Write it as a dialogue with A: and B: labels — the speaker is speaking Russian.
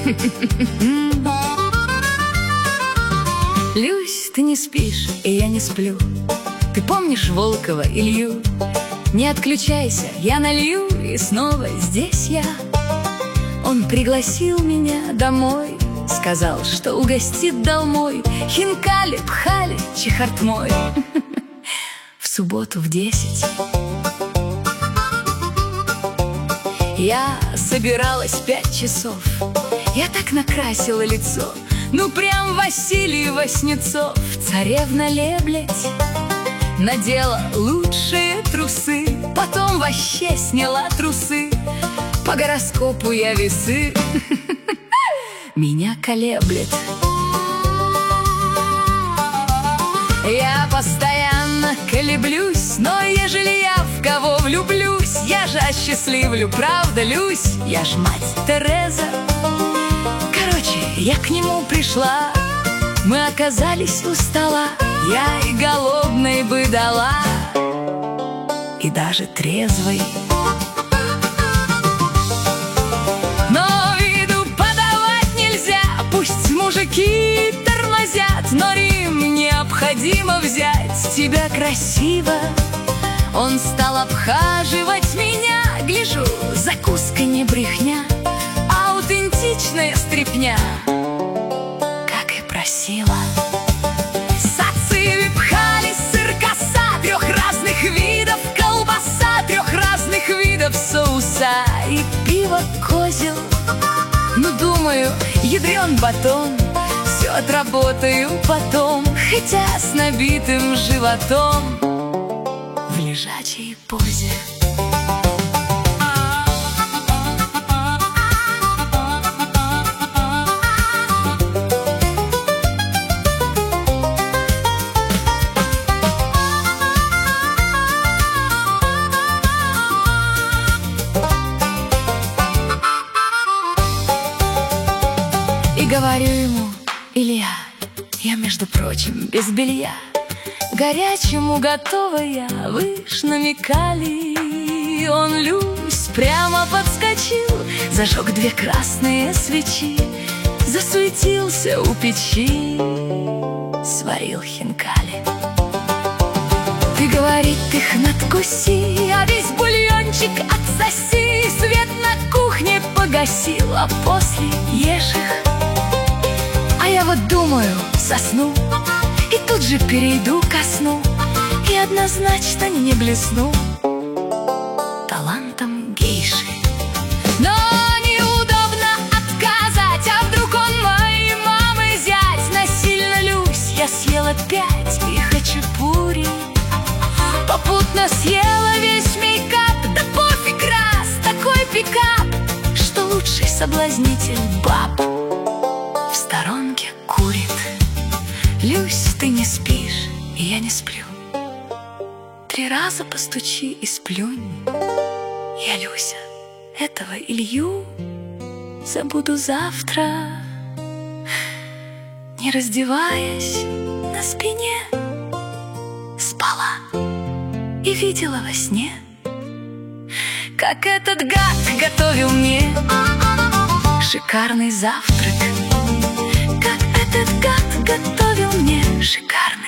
A: Люсь, ты не спишь, и я не сплю. Ты помнишь Волкова, Илью? Не отключайся, я налью, и снова здесь я. Он пригласил меня домой, сказал, что угостит долмой, хинкали, пхали, чехартмой. В субботу в 10 я собиралась 5 часов. Я так накрасила лицо, ну прям Василий Васнецов. Царевна-леблядь надела лучшие трусы, потом вообще сняла трусы. По гороскопу я весы. Меня колеблет. Я постоянно колеблюсь, но ежели я в кого влюблюсь, я же осчастливлю, правда, Люсь? Я ж мать Тереза. Короче, я к нему пришла, мы оказались у стола. Я и голодной бы дала, и даже трезвой. Но виду подавать нельзя, пусть мужики тормозят, но Рим необходимо взять. С тебя красиво. Он стал обхаживать меня, гляжу, закуска не брехня, аутентичная стряпня, как и просила. Сациви пхали, сыр коса 3 разных видов, колбаса 3 разных видов соуса и пиво козел. Ну, думаю, ядрен батон, все отработаю потом, хотя с набитым животом в лежачей позе. И говорю ему: Илья, я, между прочим, без белья, горячему готовая, вы ж намекали. Он, Люсь, прямо подскочил, зажег 2 красные свечи, засуетился у печи, сварил хинкали. Ты, говорит, их надкуси, а весь бульончик отсоси, свет на кухне погасил, а после ешь их. А я вот думаю, сосну и тут же перейду ко сну, и однозначно не блесну талантом гейши. Но неудобно отказать, а вдруг он моей мамы зять? Насильно, Люсь, я съела 5 и хачапури, попутно съела весь мейкап. Да пофиг, раз такой пикап, что лучший соблазнитель баб в сторонке курит. Люсь, ты не спишь, и я не сплю. 3 раза постучи и сплюнь. Я, Люся, этого Илью забуду завтра. Не раздеваясь, на спине спала и видела во сне, как этот гад готовил мне шикарный завтрак. Как этот гад готовил мне шикарный